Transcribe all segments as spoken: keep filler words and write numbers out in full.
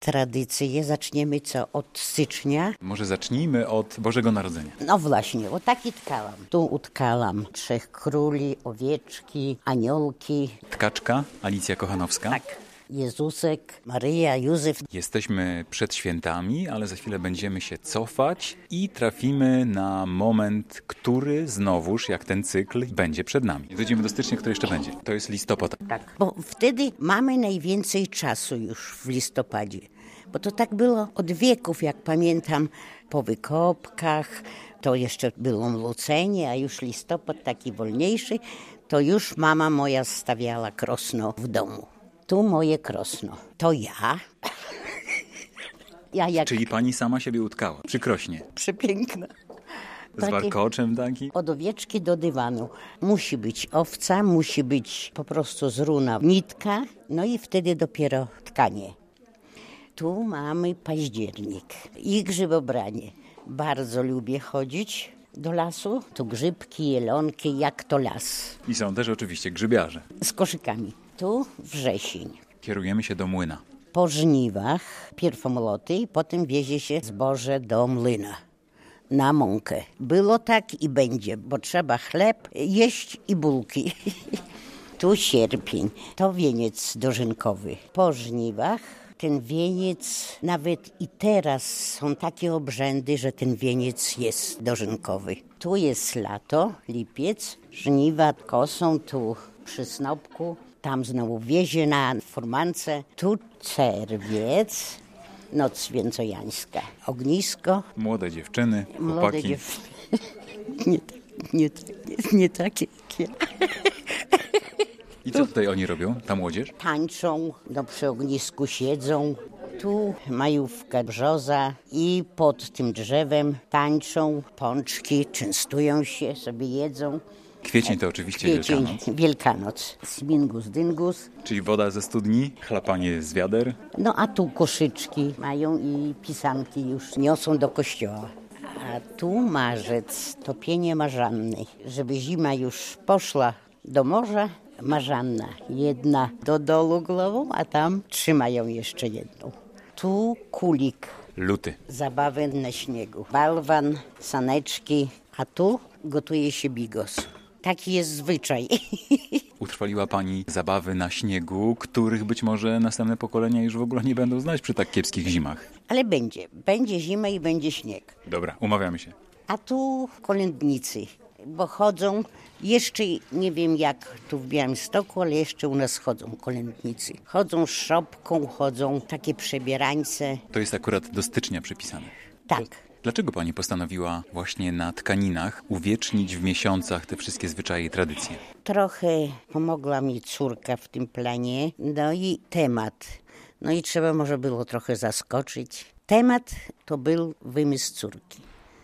tradycje. Zaczniemy co? Od stycznia. Może zacznijmy od Bożego Narodzenia. No właśnie, o taki tkałam. Tu utkalam trzech króli, owieczki, aniołki. Tkaczka Alicja Kochanowska. Tak. Jezusek, Maryja, Józef. Jesteśmy przed świętami, ale za chwilę będziemy się cofać i trafimy na moment, który znowuż, jak ten cykl, będzie przed nami. Dojdziemy do stycznia, który jeszcze będzie. To jest listopad. Tak, bo wtedy mamy najwięcej czasu już w listopadzie. Bo to tak było od wieków, jak pamiętam, po wykopkach. To jeszcze było młócenie, a już listopad taki wolniejszy. To już mama moja stawiała krosno w domu. Tu moje krosno. To ja. ja jak... Czyli pani sama siebie utkała przy krośnie. Przepiękna. Z Takie... warkoczem taki? Od owieczki do dywanu. Musi być owca, musi być po prostu z runa nitka, no i wtedy dopiero tkanie. Tu mamy październik i grzybobranie. Bardzo lubię chodzić do lasu. Tu grzybki, jelonki, jak to las. I są też oczywiście grzybiarze. Z koszykami. Tu wrzesień. Kierujemy się do młyna. Po żniwach pierw młoty i potem wiezie się zboże do młyna na mąkę. Było tak i będzie, bo trzeba chleb jeść i bułki. Tu sierpień. To wieniec dożynkowy. Po żniwach ten wieniec, nawet i teraz są takie obrzędy, że ten wieniec jest dożynkowy. Tu jest lato, lipiec, żniwa kosą, tu przy snopku. Tam znowu wiezie na furmance, tu czerwiec, noc święcojańska, ognisko. Młode dziewczyny, chłopaki. Młode dziewczyny, nie, nie, nie, nie takie jak ja. I co tutaj oni robią, ta młodzież? Tańczą, no przy ognisku siedzą. Tu majówka, brzoza i pod tym drzewem tańczą, pączki, częstują się, sobie jedzą. Kwiecień to oczywiście Kwiecień, Wielkanoc. Wielkanoc. Smingus, dyngus. Czyli woda ze studni, chlapanie z wiader. No a tu koszyczki mają i pisanki już niosą do kościoła. A tu marzec, topienie marzanny. Żeby zima już poszła do morza, marzanna. Jedna do dołu głową, a tam trzymają jeszcze jedną. Tu kulik. Luty. Zabawy na śniegu. Balwan, saneczki, a tu gotuje się bigos. Taki jest zwyczaj. Utrwaliła pani zabawy na śniegu, których być może następne pokolenia już w ogóle nie będą znać przy tak kiepskich zimach. Ale będzie. Będzie zima i będzie śnieg. Dobra, umawiamy się. A tu kolędnicy, bo chodzą, jeszcze nie wiem jak tu w Białymstoku, ale jeszcze u nas chodzą kolędnicy. Chodzą z szopką, chodzą takie przebierańce. To jest akurat do stycznia przypisane. Tak. Dlaczego pani postanowiła właśnie na tkaninach uwiecznić w miesiącach te wszystkie zwyczaje i tradycje? Trochę pomogła mi córka w tym planie, no i temat. No i trzeba może było trochę zaskoczyć. Temat to był wymysł córki.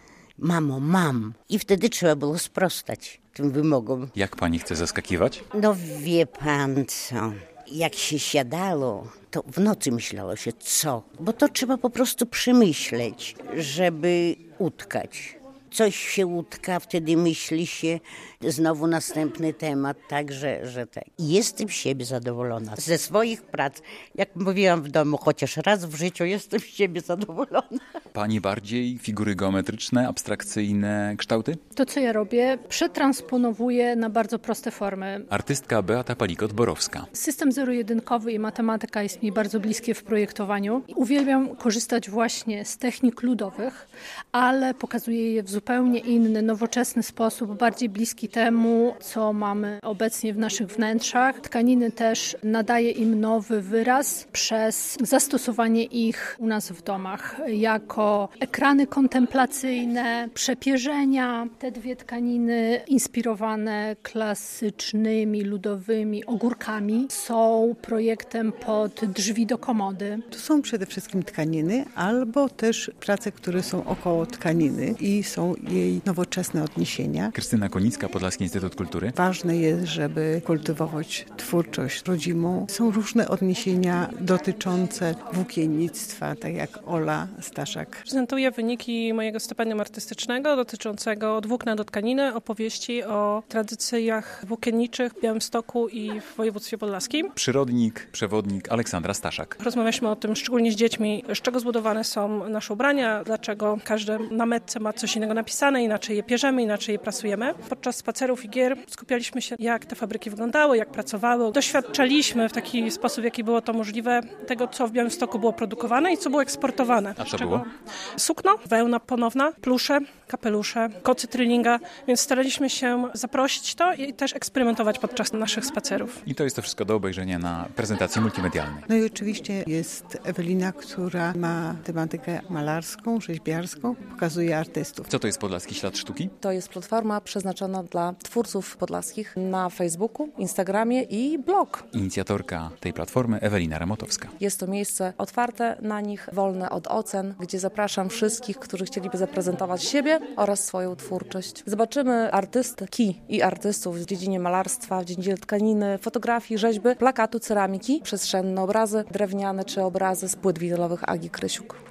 Mamo, mam. I wtedy trzeba było sprostać tym wymogom. Jak pani chce zaskakiwać? No wie pan co, jak się siadało, to w nocy myślało się co, bo to trzeba po prostu przemyśleć, żeby utkać. Coś się utka, wtedy myśli się znowu następny temat, tak, że, że tak. I jestem z siebie zadowolona. Ze swoich prac, jak mówiłam w domu, chociaż raz w życiu jestem z siebie zadowolona. Pani bardziej figury geometryczne, abstrakcyjne kształty? To, co ja robię, przetransponowuję na bardzo proste formy. Artystka Beata Palikot-Borowska. System zero-jedynkowy i matematyka jest mi bardzo bliskie w projektowaniu. Uwielbiam korzystać właśnie z technik ludowych, ale pokazuję je w zupełnie inny, nowoczesny sposób, bardziej bliski temu, co mamy obecnie w naszych wnętrzach. Tkaniny też nadaje im nowy wyraz przez zastosowanie ich u nas w domach jako ekrany kontemplacyjne, przepierzenia. Te dwie tkaniny inspirowane klasycznymi, ludowymi ogórkami są projektem pod drzwi do komody. To są przede wszystkim tkaniny albo też prace, które są około tkaniny i są są jej nowoczesne odniesienia. Krystyna Konicka, Podlaski Instytut Kultury. Ważne jest, żeby kultywować twórczość rodzimą. Są różne odniesienia dotyczące włókiennictwa, tak jak Ola Staszak. Prezentuję wyniki mojego stypendium artystycznego dotyczącego od włókna do tkaniny, opowieści o tradycjach włókienniczych w Białymstoku i w województwie podlaskim. Przyrodnik, przewodnik Aleksandra Staszak. Rozmawialiśmy o tym szczególnie z dziećmi, z czego zbudowane są nasze ubrania, dlaczego każde na metce ma coś innego napisane, inaczej je pierzemy, inaczej je prasujemy. Podczas spacerów i gier skupialiśmy się, jak te fabryki wyglądały, jak pracowały. Doświadczaliśmy w taki sposób, w jaki było to możliwe, tego, co w Białymstoku było produkowane i co było eksportowane. A co było? Sukno, wełna ponowna, plusze, kapelusze, kocy trillinga, więc staraliśmy się zaprosić to i też eksperymentować podczas naszych spacerów. I to jest to wszystko do obejrzenia na prezentacji multimedialnej. No i oczywiście jest Ewelina, która ma tematykę malarską, rzeźbiarską, pokazuje artystów. Co to jest Podlaski Ślad Sztuki? To jest platforma przeznaczona dla twórców podlaskich na Facebooku, Instagramie i blog. Inicjatorka tej platformy Ewelina Ramotowska. Jest to miejsce otwarte na nich, wolne od ocen, gdzie zapraszam wszystkich, którzy chcieliby zaprezentować siebie oraz swoją twórczość. Zobaczymy artystki i artystów w dziedzinie malarstwa, w dziedzinie tkaniny, fotografii, rzeźby, plakatu, ceramiki, przestrzenne obrazy drewniane czy obrazy z płyt winylowych Agi Krysiuk.